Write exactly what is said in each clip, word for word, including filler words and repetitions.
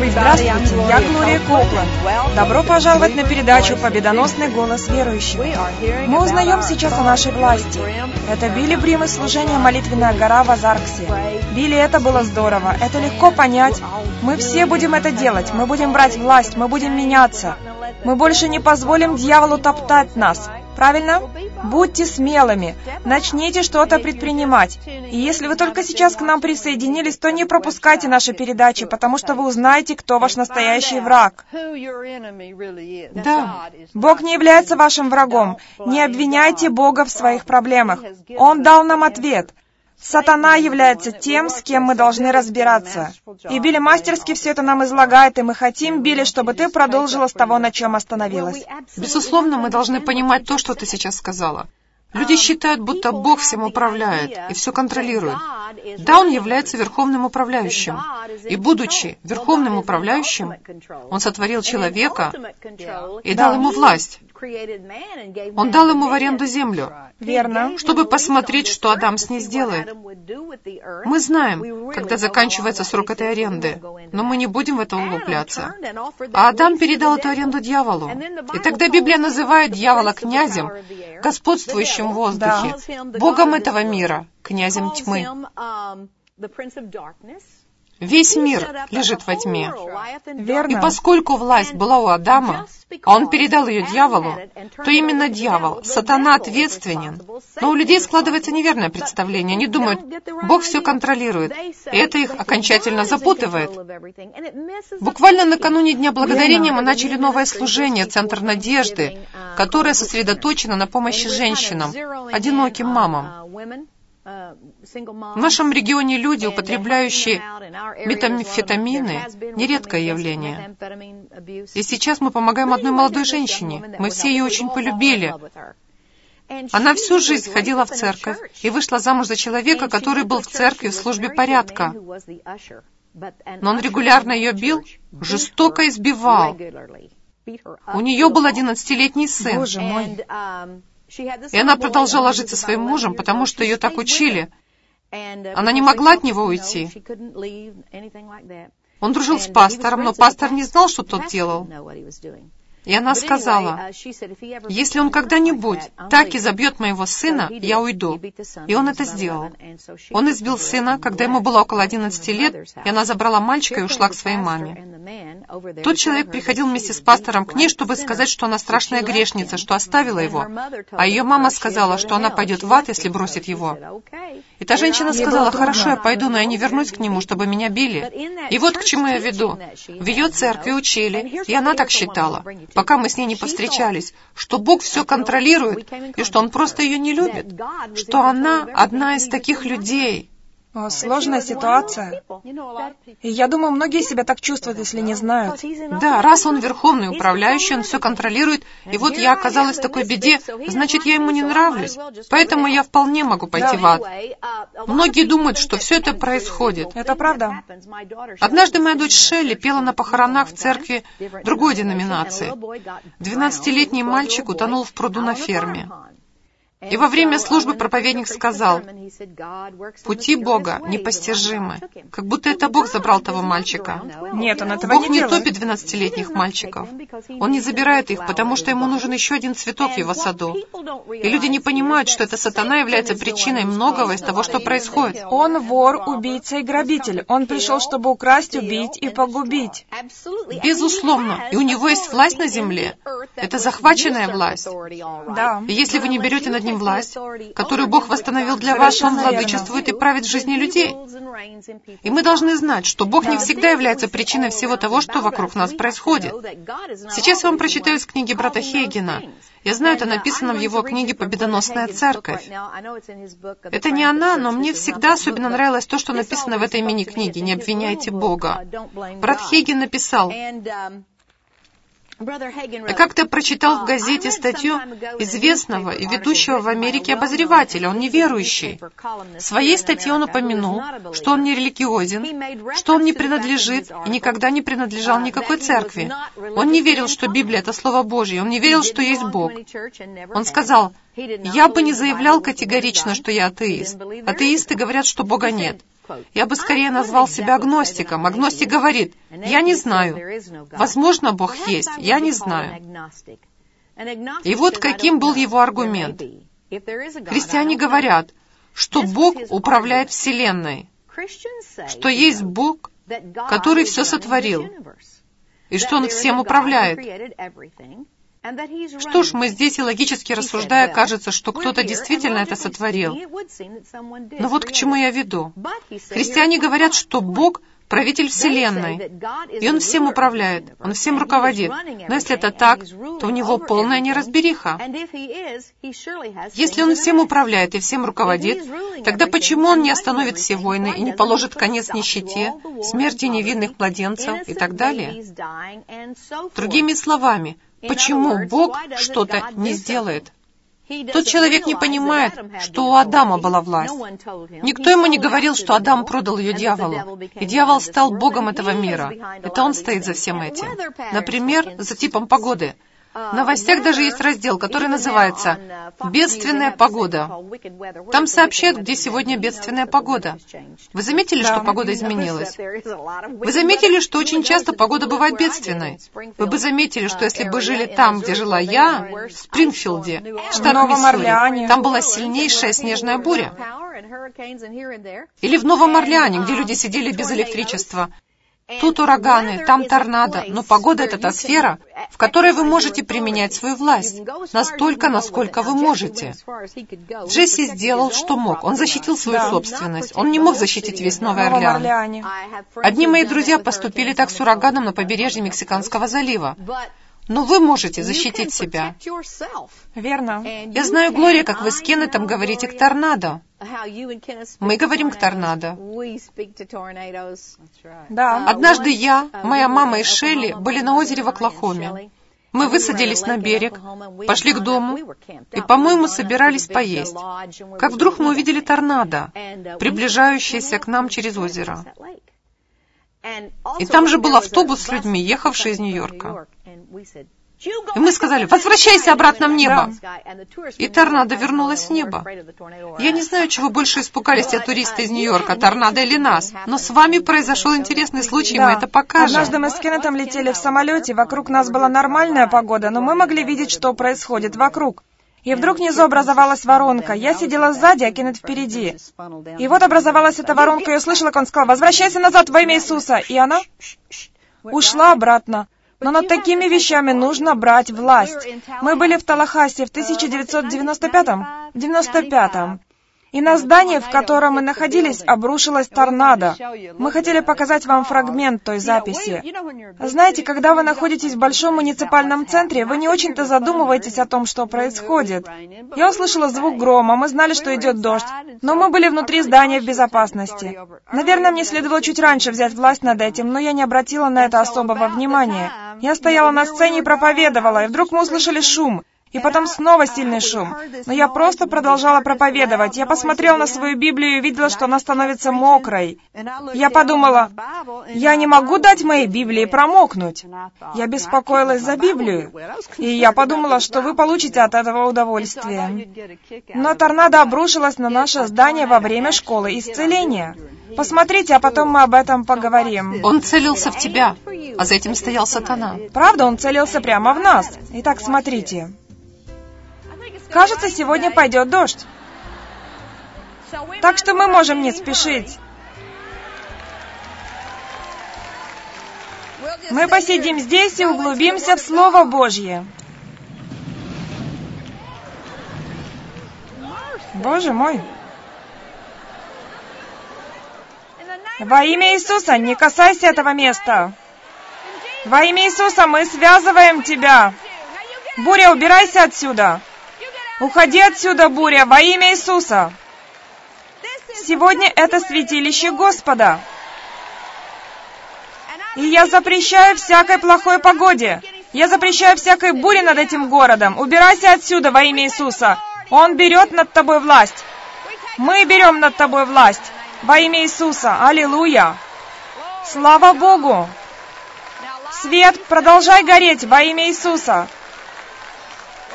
Здравствуйте, я Глория Копланд. Добро пожаловать на передачу «Победоносный голос верующего». Мы узнаем сейчас о нашей власти. Это Билли Брим из служения «Молитвенная гора» в Азарксе. Билли, это было здорово, это легко понять. Мы все будем это делать, мы будем брать власть, мы будем меняться. Мы больше не позволим дьяволу топтать нас. Правильно? Будьте смелыми, начните что-то предпринимать. И если вы только сейчас к нам присоединились, то не пропускайте наши передачи, потому что вы узнаете, кто ваш настоящий враг. Да, Бог не является вашим врагом. Не обвиняйте Бога в своих проблемах. Он дал нам ответ. Сатана является тем, с кем мы должны разбираться. И Билли мастерски все это нам излагает, и мы хотим, Билли, чтобы ты продолжила с того, на чем остановилась. Безусловно, мы должны понимать то, что ты сейчас сказала. Люди считают, будто Бог всем управляет и все контролирует. Да, Он является верховным управляющим. И будучи верховным управляющим, Он сотворил человека и дал ему власть. Он дал ему в аренду землю. Верно. Чтобы посмотреть, что Адам с ней сделает. Мы знаем, когда заканчивается срок этой аренды, но мы не будем в это углубляться. А Адам передал эту аренду дьяволу. И тогда Библия называет дьявола князем, господствующим в воздухе, богом этого мира, князем тьмы. Весь мир лежит во тьме. Верно. И поскольку власть была у Адама, а он передал ее дьяволу, то именно дьявол, сатана, ответственен. Но у людей складывается неверное представление. Они думают, Бог все контролирует, и это их окончательно запутывает. Буквально накануне Дня Благодарения мы начали новое служение, Центр Надежды, которое сосредоточено на помощи женщинам, одиноким мамам. В нашем регионе люди, употребляющие метамфетамины, нередкое явление. И сейчас мы помогаем одной молодой женщине. Мы все ее очень полюбили. Она всю жизнь ходила в церковь и вышла замуж за человека, который был в церкви в службе порядка. Но он регулярно ее бил, жестоко избивал. У нее был одиннадцатилетний сын. Боже мой. И она продолжала жить со своим мужем, потому что ее так учили. Она не могла от него уйти. Он дружил с пастором, но пастор не знал, что тот делал. И она сказала, если он когда-нибудь так и забьет моего сына, я уйду. И он это сделал. Он избил сына, когда ему было около одиннадцати лет, и она забрала мальчика и ушла к своей маме. Тот человек приходил вместе с пастором к ней, чтобы сказать, что она страшная грешница, что оставила его. А ее мама сказала, что она пойдет в ад, если бросит его. И та женщина сказала, хорошо, я пойду, но я не вернусь к нему, чтобы меня били. И вот к чему я веду. В ее церкви учили, и она так считала, пока мы с ней не повстречались, что Бог все контролирует, и что Он просто ее не любит, что она одна из таких людей. О, сложная ситуация. И я думаю, многие себя так чувствуют, если не знают. Да, раз Он верховный управляющий, Он все контролирует, и вот я оказалась в такой беде, значит, я Ему не нравлюсь, поэтому я вполне могу пойти в ад. Многие думают, что все это происходит. Это правда. Однажды моя дочь Шелли пела на похоронах в церкви другой деноминации. Двенадцатилетний мальчик утонул в пруду на ферме. И во время службы проповедник сказал, «Пути Бога непостижимы», как будто это Бог забрал того мальчика. Нет, Он этого Бог не не делает. топит двенадцатилетних мальчиков. Он не забирает их, потому что ему нужен еще один цветок в его саду. И люди не понимают, что это сатана является причиной многого из того, что происходит. Он вор, убийца и грабитель. Он пришел, чтобы украсть, убить и погубить. Безусловно. И у него есть власть на земле. Это захваченная власть. Да. И если вы не берете над ним власть, которую Бог восстановил для вас, Он владычествует и правит в жизни людей. И мы должны знать, что Бог не всегда является причиной всего того, что вокруг нас происходит. Сейчас я вам прочитаю из книги брата Хейгена. Я знаю, это написано в его книге «Победоносная церковь». Это не она, но мне всегда особенно нравилось то, что написано в этой мини-книге «Не обвиняйте Бога». Брат Хейген написал, я как-то прочитал в газете статью известного и ведущего в Америке обозревателя, он неверующий. В своей статье он упомянул, что он не религиозен, что он не принадлежит и никогда не принадлежал никакой церкви. Он не верил, что Библия — это Слово Божье, он не верил, что есть Бог. Он сказал, «Я бы не заявлял категорично, что я атеист. Атеисты говорят, что Бога нет. Я бы скорее назвал себя агностиком. Агностик говорит: «Я не знаю. Возможно, Бог есть. Я не знаю». И вот каким был его аргумент. Христиане говорят, что Бог управляет Вселенной, что есть Бог, который все сотворил, и что Он всем управляет. Что ж, мы здесь и логически рассуждая, кажется, что кто-то действительно это сотворил. Но вот к чему я веду. Христиане говорят, что Бог — правитель Вселенной, и Он всем управляет, Он всем руководит. Но если это так, то у Него полная неразбериха. Если Он всем управляет и всем руководит, тогда почему Он не остановит все войны и не положит конец нищете, смерти невинных младенцев и так далее? Другими словами, почему Бог что-то не сделает? Тот человек не понимает, что у Адама была власть. Никто ему не говорил, что Адам продал ее дьяволу, и дьявол стал богом этого мира. Это он стоит за всем этим. Например, за типом погоды. В новостях даже есть раздел, который называется «Бедственная погода». Там сообщают, где сегодня бедственная погода. Вы заметили, что погода изменилась? Вы заметили, что очень часто погода бывает бедственной? Вы бы заметили, что если бы жили там, где жила я, в Спрингфилде, штат Миссури, там была сильнейшая снежная буря. Или в Новом Орлеане, где люди сидели без электричества. Тут ураганы, там торнадо, но погода — это та сфера, в которой вы можете применять свою власть, настолько, насколько вы можете. Джесси сделал, что мог. Он защитил свою собственность. Он не мог защитить весь Новый Орлеан. Одни мои друзья поступили так с ураганом на побережье Мексиканского залива. Но вы можете защитить себя. Верно. Я знаю, Глория, как вы с Кеннетом говорите к торнадо. Мы говорим к торнадо. Да. Однажды я, моя мама и Шелли были на озере в Оклахоме. Мы высадились на берег, пошли к дому и, по-моему, собирались поесть. Как вдруг мы увидели торнадо, приближающееся к нам через озеро. И там же был автобус с людьми, ехавший из Нью-Йорка. И мы сказали: «Возвращайся обратно в небо!» И торнадо вернулось в небо. Я не знаю, чего больше испугались те туристы из Нью-Йорка, торнадо или нас, но с вами произошел интересный случай, и да. мы это покажем. Однажды мы с Кеннетом летели в самолете, вокруг нас была нормальная погода, но мы могли видеть, что происходит вокруг. И вдруг внизу образовалась воронка. Я сидела сзади, а Кеннет впереди. И вот образовалась эта воронка, и я услышала, как он сказал: «Возвращайся назад во имя Иисуса!» И она ушла обратно. Но над такими вещами нужно брать власть. Мы были в Таллахассе в тысяча девятьсот девяносто пятом? В девяносто пятом. И на здание, в котором мы находились, обрушилась торнадо. Мы хотели показать вам фрагмент той записи. Знаете, когда вы находитесь в большом муниципальном центре, вы не очень-то задумываетесь о том, что происходит. Я услышала звук грома, мы знали, что идет дождь, но мы были внутри здания в безопасности. Наверное, мне следовало чуть раньше взять власть над этим, но я не обратила на это особого внимания. Я стояла на сцене и проповедовала, и вдруг мы услышали шум. И потом снова сильный шум. Но я просто продолжала проповедовать. Я посмотрела на свою Библию и видела, что она становится мокрой. Я подумала: я не могу дать моей Библии промокнуть. Я беспокоилась за Библию. И я подумала, что вы получите от этого удовольствие. Но торнадо обрушилось на наше здание во время школы исцеления. Посмотрите, а потом мы об этом поговорим. Он целился в тебя, а за этим стоял сатана. Правда, он целился прямо в нас. Итак, смотрите. Кажется, сегодня пойдет дождь. Так что мы можем не спешить. Мы посидим здесь и углубимся в Слово Божье. Боже мой. Во имя Иисуса, не касайся этого места. Во имя Иисуса мы связываем тебя. Буря, убирайся отсюда. Уходи отсюда, буря, во имя Иисуса. Сегодня это святилище Господа. И я запрещаю всякой плохой погоде. Я запрещаю всякой буре над этим городом. Убирайся отсюда во имя Иисуса. Он берет над тобой власть. Мы берем над тобой власть. Во имя Иисуса. Аллилуйя. Слава Богу. Свет, продолжай гореть во имя Иисуса.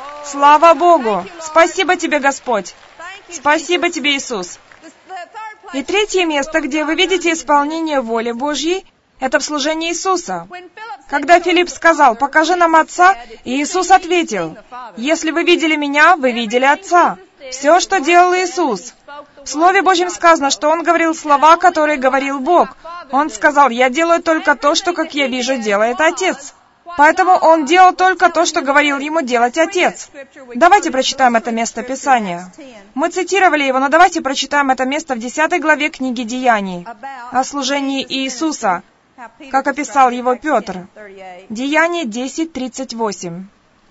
Слава Богу! Спасибо тебе, Господь! Спасибо тебе, Иисус! И третье место, где вы видите исполнение воли Божьей, это в служении Иисуса. Когда Филипп сказал: «Покажи нам Отца», Иисус ответил: «Если вы видели Меня, вы видели Отца». Все, что делал Иисус. В Слове Божьем сказано, что Он говорил слова, которые говорил Бог. Он сказал: «Я делаю только то, что, как я вижу, делает Отец». Поэтому Он делал только то, что говорил Ему делать Отец. Давайте прочитаем это место Писания. Мы цитировали его, но давайте прочитаем это место в десятой главе книги Деяний о служении Иисуса, как описал его Петр. Деяние десять тридцать восемь.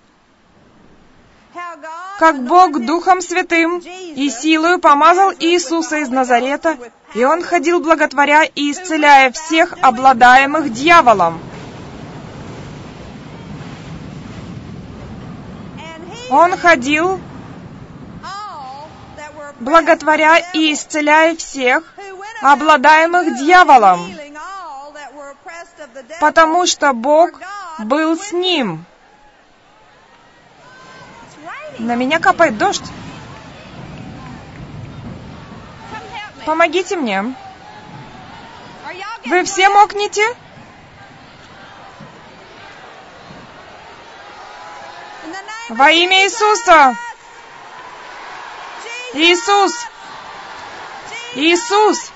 «Как Бог Духом Святым и силою помазал Иисуса из Назарета, и Он ходил, благотворя и исцеляя всех обладаемых дьяволом». Он ходил, благотворя и исцеляя всех, обладаемых дьяволом, потому что Бог был с ним. На меня капает дождь. Помогите мне. Вы все мокнете? Во имя Иисуса! Иисус! Иисус!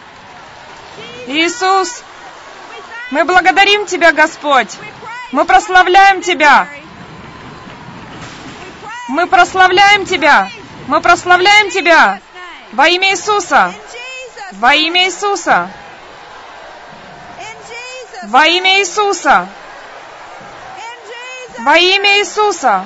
Иисус! Мы благодарим Тебя, Господь! Мы прославляем Тебя! Мы прославляем Тебя! Мы прославляем Тебя! Во имя Иисуса! Во имя Иисуса! Во имя Иисуса! Во имя Иисуса!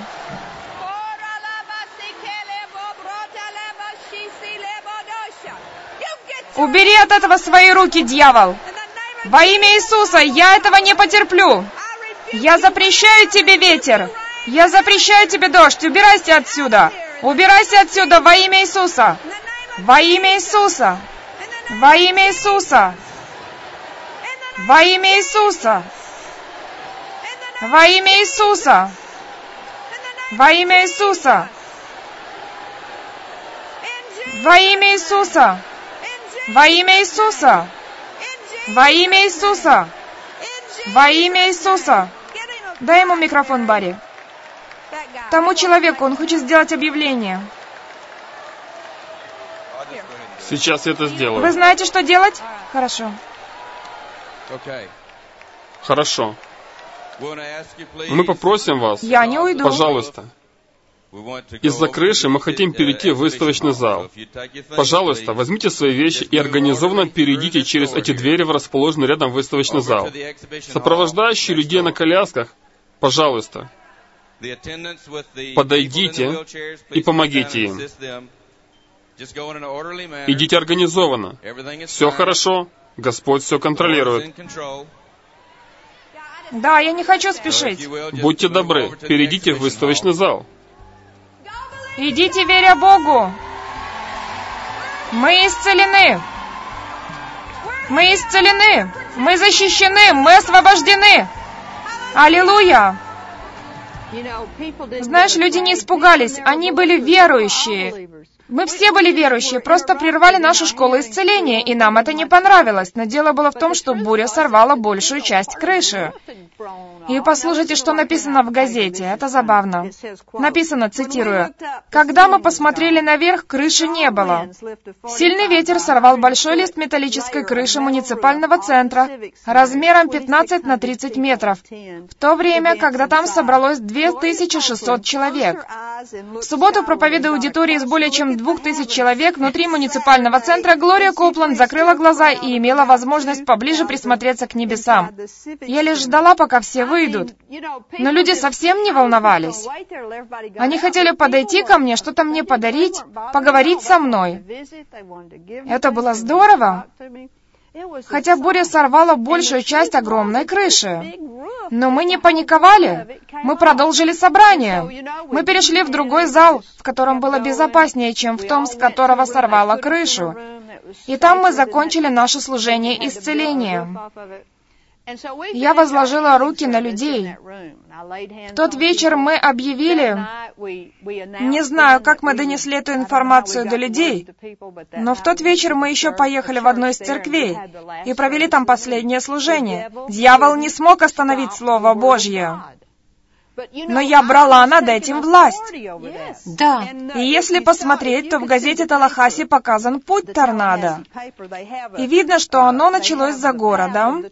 Убери от этого свои руки, дьявол! Во имя Иисуса, я этого не потерплю! Я запрещаю тебе ветер! Я запрещаю тебе дождь! Убирайся отсюда! Убирайся отсюда во имя Иисуса! Во имя Иисуса! Во имя Иисуса! Во имя Иисуса! Во имя Иисуса! Во имя Иисуса! Во имя Иисуса! Во имя Иисуса! Во имя Иисуса! Во имя Иисуса! Дай ему микрофон, Барри. Тому человеку, он хочет сделать объявление. Сейчас я это сделаю. Вы знаете, что делать? Хорошо. Хорошо. Мы попросим вас, Я не уйду. пожалуйста. Из-за крыши мы хотим перейти в выставочный зал. Пожалуйста, возьмите свои вещи и организованно перейдите через эти двери в расположенный рядом выставочный зал. Сопровождающие людей на колясках, пожалуйста, подойдите и помогите им. Идите организованно. Все хорошо, Господь все контролирует. Да, я не хочу спешить. Будьте добры, перейдите в выставочный зал. Идите, веря Богу. Мы исцелены. Мы исцелены. Мы защищены. Мы освобождены. Аллилуйя. Знаешь, люди не испугались. Они были верующие. Мы все были верующие, просто прервали нашу школу исцеления, и нам это не понравилось. Но дело было в том, что буря сорвала большую часть крыши. И послушайте, что написано в газете. Это забавно. Написано, цитирую, «Когда мы посмотрели наверх, крыши не было. Сильный ветер сорвал большой лист металлической крыши муниципального центра размером пятнадцать на тридцать метров, в то время, когда там собралось две тысячи шестьсот человек. В субботу, проповедуя аудитории из более чем двух тысяч человек внутри муниципального центра, Глория Копланд закрыла глаза и имела возможность поближе присмотреться к небесам. Я лишь ждала, пока все выйдут. Но люди совсем не волновались. Они хотели подойти ко мне, что-то мне подарить, поговорить со мной. Это было здорово. Хотя буря сорвала большую часть огромной крыши. Но мы не паниковали. Мы продолжили собрание. Мы перешли в другой зал, в котором было безопаснее, чем в том, с которого сорвало крышу. И там мы закончили наше служение исцеления. Я возложила руки на людей. В тот вечер мы объявили, не знаю, как мы донесли эту информацию до людей, но в тот вечер мы еще поехали в одну из церквей и провели там последнее служение. Дьявол не смог остановить Слово Божье. Но я брала над этим власть. Да. И если посмотреть, то в газете Талахаси показан путь торнадо. И видно, что оно началось за городом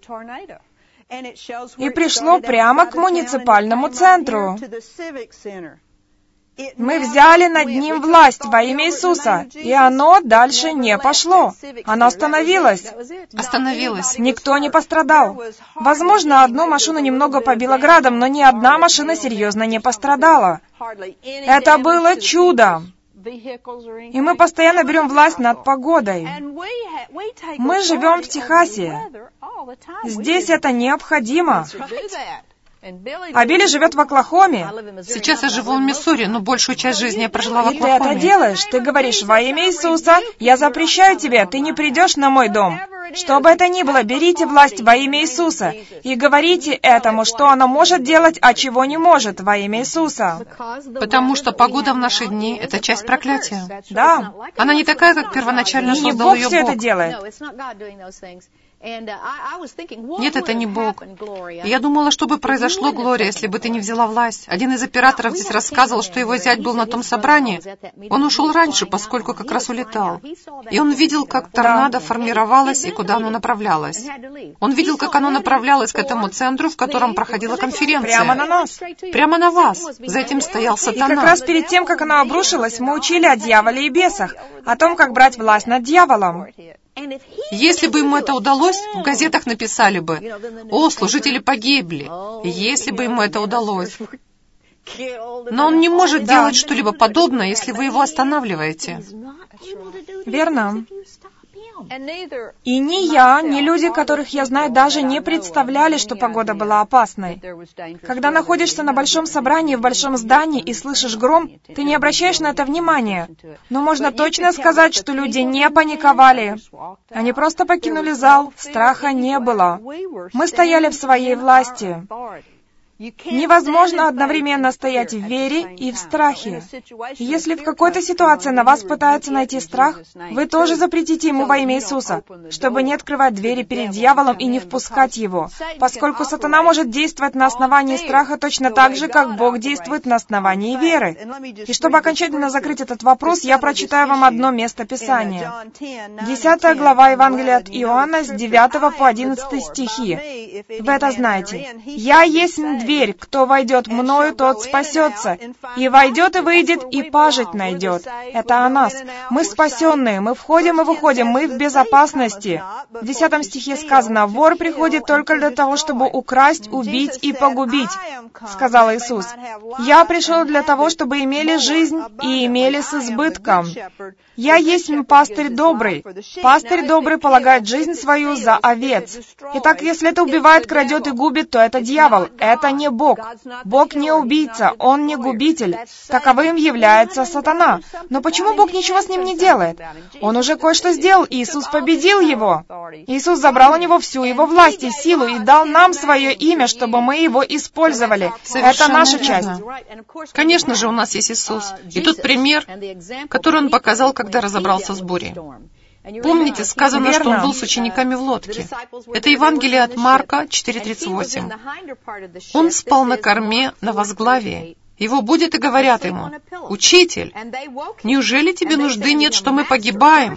и пришло прямо к муниципальному центру. Мы взяли над ним власть во имя Иисуса, и оно дальше не пошло. Оно остановилось. Остановилось. Никто не пострадал. Возможно, одну машину немного побило градом, но ни одна машина серьезно не пострадала. Это было чудо. И мы постоянно берем власть над погодой. Мы живем в Техасе. Здесь это необходимо. А Билли живет в Оклахоме. Сейчас я живу в Миссури, но большую часть жизни я прожила в И Оклахоме. ты это делаешь. Ты говоришь: во имя Иисуса, я запрещаю тебе, ты не придешь на мой дом. Что бы это ни было, берите власть во имя Иисуса и говорите этому, что оно может делать, а чего не может во имя Иисуса. Потому что погода в наши дни — это часть проклятия. Да. Она не такая, как первоначально И не создал Бог ее все это Бог. делает. Нет, это не Бог. И я думала, что бы произошло, Глория, если бы ты не взяла власть. Один из операторов здесь рассказывал, что его зять был на том собрании. Он ушел раньше, поскольку как раз улетал. И он видел, как торнадо формировалось и куда оно направлялось. Он видел, как оно направлялось к этому центру, в котором проходила конференция. Прямо на нас. Прямо на вас. За этим стоял И сатана. как раз перед тем, как оно обрушилось, мы учили о дьяволе и бесах, о том, как брать власть над дьяволом. Если бы ему это удалось, в газетах написали бы: «О, служители погибли», если бы ему это удалось. Но он не может Да. делать что-либо подобное, если вы его останавливаете. Верно. И ни я, ни люди, которых я знаю, даже не представляли, что погода была опасной. Когда находишься на большом собрании в большом здании и слышишь гром, ты не обращаешь на это внимания. Но можно точно сказать, что люди не паниковали. Они просто покинули зал, страха не было. Мы стояли в своей власти. Невозможно одновременно стоять в вере и в страхе. Если в какой-то ситуации на вас пытаются найти страх, вы тоже запретите ему во имя Иисуса, чтобы не открывать двери перед дьяволом и не впускать его, поскольку сатана может действовать на основании страха точно так же, как Бог действует на основании веры. И чтобы окончательно закрыть этот вопрос, я прочитаю вам одно место Писания. Десятая глава Евангелия от Иоанна с девятого по одиннадцатый стихи. Вы это знаете. «Я есть дверь, кто войдет мною, тот спасется, и войдет и выйдет, и пажить найдет». Это о нас. Мы спасенные, мы входим и выходим, мы в безопасности. В десятом стихе сказано: «Вор приходит только для того, чтобы украсть, убить и погубить», сказал Иисус. «Я пришел для того, чтобы имели жизнь и имели с избытком». «Я есть пастырь добрый». Пастырь добрый полагает жизнь свою за овец. Итак, если это убивает, крадет и губит, то это дьявол. Это не Бог. Бог не убийца, Он не губитель. Таковым является сатана. Но почему Бог ничего с ним не делает? Он уже кое-что сделал, Иисус победил его. Иисус забрал у него всю его власть и силу и дал нам свое имя, чтобы мы его использовали. Это наша часть. Конечно же, у нас есть Иисус. И тут пример, который Он показал, когда разобрался с бурей. Помните, сказано, Верно. что Он был с учениками в лодке. Это Евангелие от Марка четыре тридцать восемь. Он спал на корме на возглавии. Его будет и говорят ему: «Учитель, неужели тебе нужды нет, что мы погибаем?»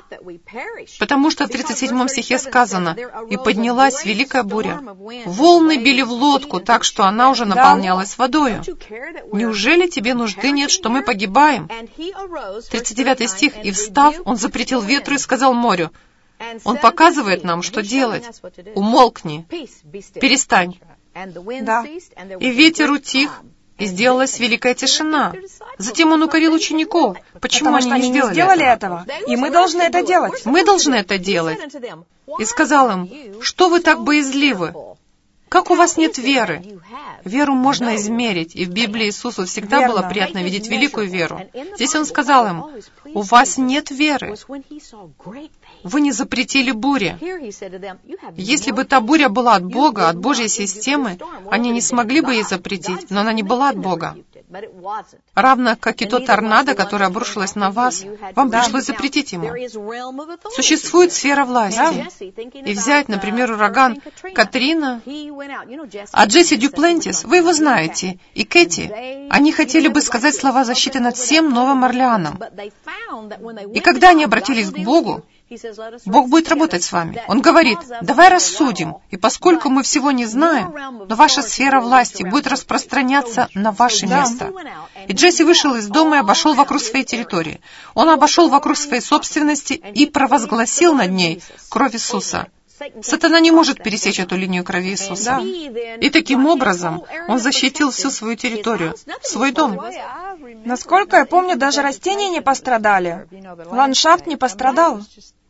Потому что в тридцать седьмом стихе сказано: «И поднялась великая буря. Волны били в лодку, так что она уже наполнялась водою. Неужели тебе нужды нет, что мы погибаем?» тридцать девятый стих. «И встав, он запретил ветру и сказал морю». Он показывает нам, что делать. «Умолкни, перестань». Да. И ветер утих, и сделалась великая тишина. Затем он укорил учеников. Почему Потому что они они не не сделали, сделали этого? этого. И мы должны это делать. Мы должны это делать. И сказал им: «Что вы так боязливы? Как у вас нет веры? Веру можно измерить, и в Библии Иисусу всегда Верно. было приятно видеть великую веру. Здесь Он сказал им, у вас нет веры. Вы не запретили буре. Если бы та буря была от Бога, от Божьей системы, они не смогли бы ей запретить, но она не была от Бога. Равно как и то торнадо, которое обрушилось на вас, вам пришлось запретить ему. Существует сфера власти. И взять, например, ураган Катрина, а Джесси Дюплентис, вы его знаете, и Кэти, они хотели бы сказать слова защиты над всем Новым Орлеаном. И когда они обратились к Богу, Бог будет работать с вами. Он говорит, давай рассудим, и поскольку мы всего не знаем, но ваша сфера власти будет распространяться на ваше место. И Джесси вышел из дома и обошел вокруг своей территории. Он обошел вокруг своей собственности и провозгласил над ней кровь Иисуса. Сатана не может пересечь эту линию крови Иисуса. И таким образом он защитил всю свою территорию, свой дом. Насколько я помню, даже растения не пострадали. Ландшафт не пострадал.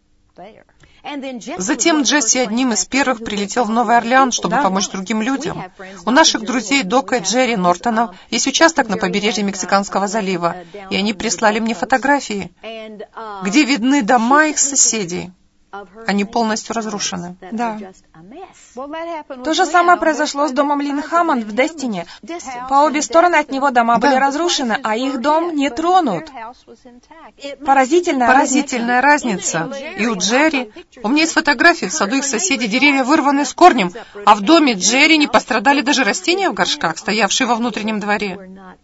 Затем Джесси одним из первых прилетел в Новый Орлеан, чтобы Да. помочь другим людям. У наших друзей Дока и Джерри Нортонов есть участок на побережье Мексиканского залива, и они прислали мне фотографии, где видны дома их соседей. Они полностью разрушены. Да. То же самое произошло с домом Лин Хаммонд в Дестине. По обе стороны от него дома были Да. разрушены, а их дом не тронут. Поразительная Поразительная разница. И у Джерри... У меня есть фотографии, в саду их соседей деревья вырваны с корнем, а в доме Джерри не пострадали даже растения в горшках, стоявшие во внутреннем дворе.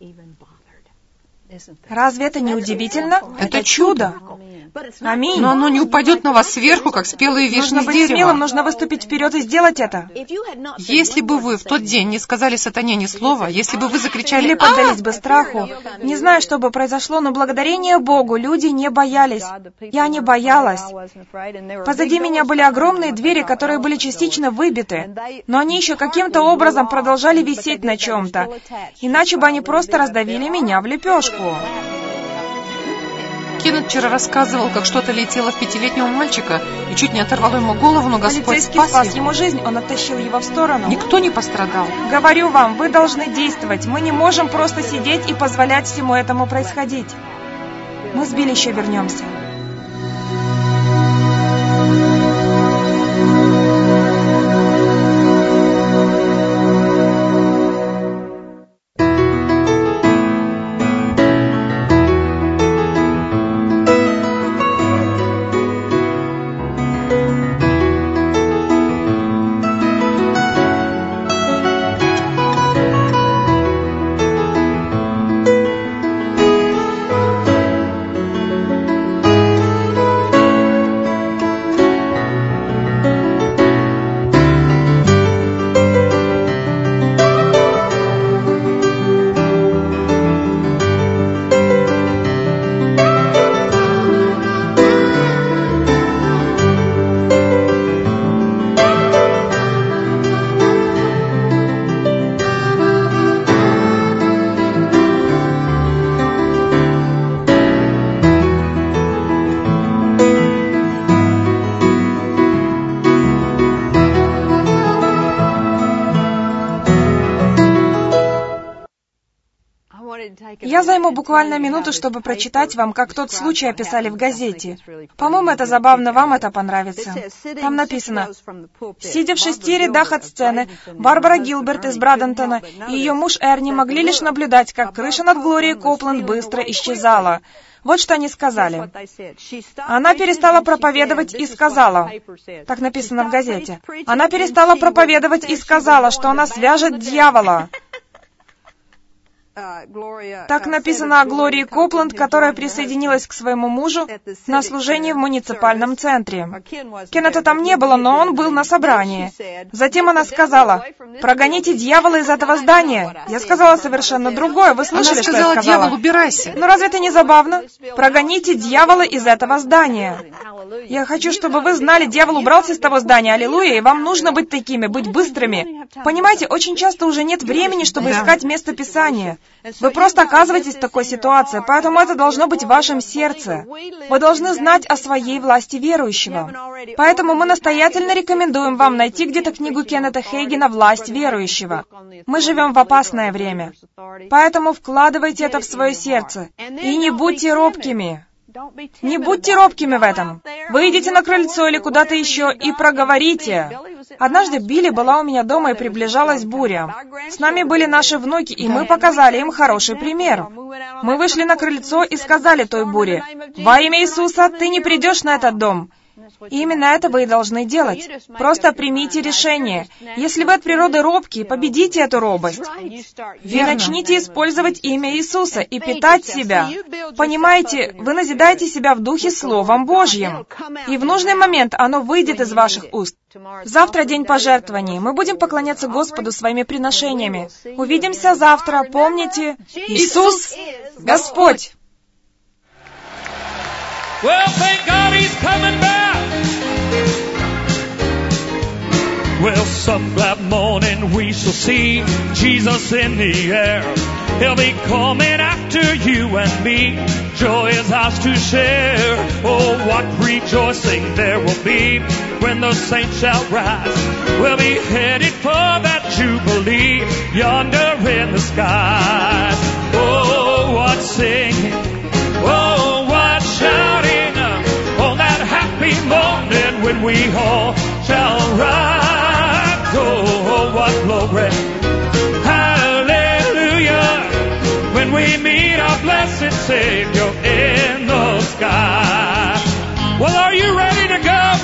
Разве это не удивительно? Это чудо. Аминь. Но оно не упадет на вас сверху, как спелые вишни Нужно с быть смелым, дерева. нужно выступить вперед и сделать это. Если бы вы в тот день не сказали сатане ни слова, если бы вы закричали Или «А!», поддались бы страху. Не знаю, что бы произошло, но благодарение Богу люди не боялись. Я не боялась. Позади меня были огромные двери, которые были частично выбиты, но они еще каким-то образом продолжали висеть на чем-то. Иначе бы они просто раздавили меня в лепешку. Кеннет вчера рассказывал, как что-то летело в пятилетнего мальчика и чуть не оторвало ему голову, но Господь Полицейский спас спас его. ему жизнь, он оттащил его в сторону. Никто не пострадал. Говорю вам, вы должны действовать. Мы не можем просто сидеть и позволять всему этому происходить. Мы с Билли еще вернемся. Я займу буквально минуту, чтобы прочитать вам, как тот случай описали в газете. По-моему, это забавно, вам это понравится. Там написано: «Сидя в шести рядах от сцены, Барбара Гилберт из Брадентона и ее муж Эрни могли лишь наблюдать, как крыша над Глорией Копленд быстро исчезала. Вот что они сказали. Она перестала проповедовать и сказала, так написано в газете, она перестала проповедовать и сказала, что она свяжет дьявола. Так написано о Глории Копленд, которая присоединилась к своему мужу на служении в муниципальном центре. Кеннета там не было, но он был на собрании. Затем она сказала: «Прогоните дьявола из этого здания». Я сказала совершенно другое. Вы слышали, Она что сказала: я сказала? «Дьявол, убирайся». Ну разве это не забавно? Прогоните дьявола из этого здания. Я хочу, чтобы вы знали, дьявол убрался с того здания, аллилуйя, и вам нужно быть такими, быть быстрыми. Понимаете, очень часто уже нет времени, чтобы искать место Писания. Вы просто оказываетесь в такой ситуации, поэтому это должно быть в вашем сердце. Вы должны знать о своей власти верующего. Поэтому мы настоятельно рекомендуем вам найти где-то книгу Кеннета Хейгена «Власть верующего». Мы живем в опасное время. Поэтому вкладывайте это в свое сердце. И не будьте робкими. Не будьте робкими в этом. Выйдите на крыльцо или куда-то еще и проговорите. Однажды Билли была у меня дома и приближалась буря. С нами были наши внуки, и мы показали им хороший пример. Мы вышли на крыльцо и сказали той буре: «Во имя Иисуса ты не придешь на этот дом». И именно это вы и должны делать. Просто примите решение. Если вы от природы робкие, победите эту робость. Вы начните использовать имя Иисуса и питать себя. Понимаете, вы назидаете себя в духе Словом Божьим. И в нужный момент оно выйдет из ваших уст. Завтра день пожертвований. Мы будем поклоняться Господу своими приношениями. Увидимся завтра. Помните, Иисус — Господь! Well, thank God He's coming back. Well, some glad morning we shall see Jesus in the air. He'll be coming after you and me. Joy is ours to share. Oh, what rejoicing there will be when the saints shall rise. We'll be headed for that Jubilee yonder in the sky. Oh, what singing. Oh, what shouting on that happy morning when we all shall rise. Oh, what glory. Hallelujah. When we meet our blessed Savior in the sky. Well, are you ready to go?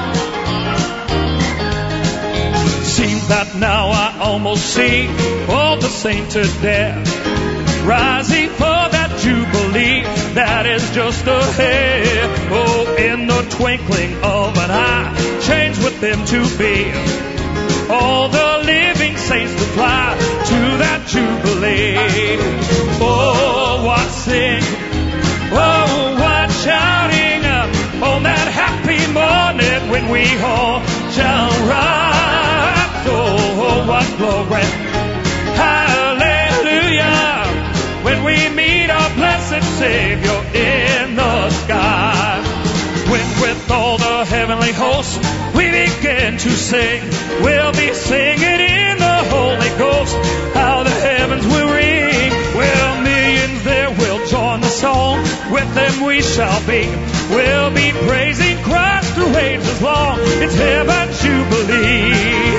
Seems that now I almost see all the saints to death, rising for that Jubilee that is just ahead. Oh, in the twinkling of an eye, change with them to be all the living saints to fly to that Jubilee. Oh, what sing, oh, what shouting on that happy morning when we all shall rise. Oh, what glory, hallelujah, when we meet our blessed Savior in the sky. When with all the heavenly hosts we begin to sing, we'll be singing in the Holy Ghost, how the heavens will ring. Well, millions there will join the song, with them we shall be. We'll be praising Christ who reigns as long. It's heaven jubilee.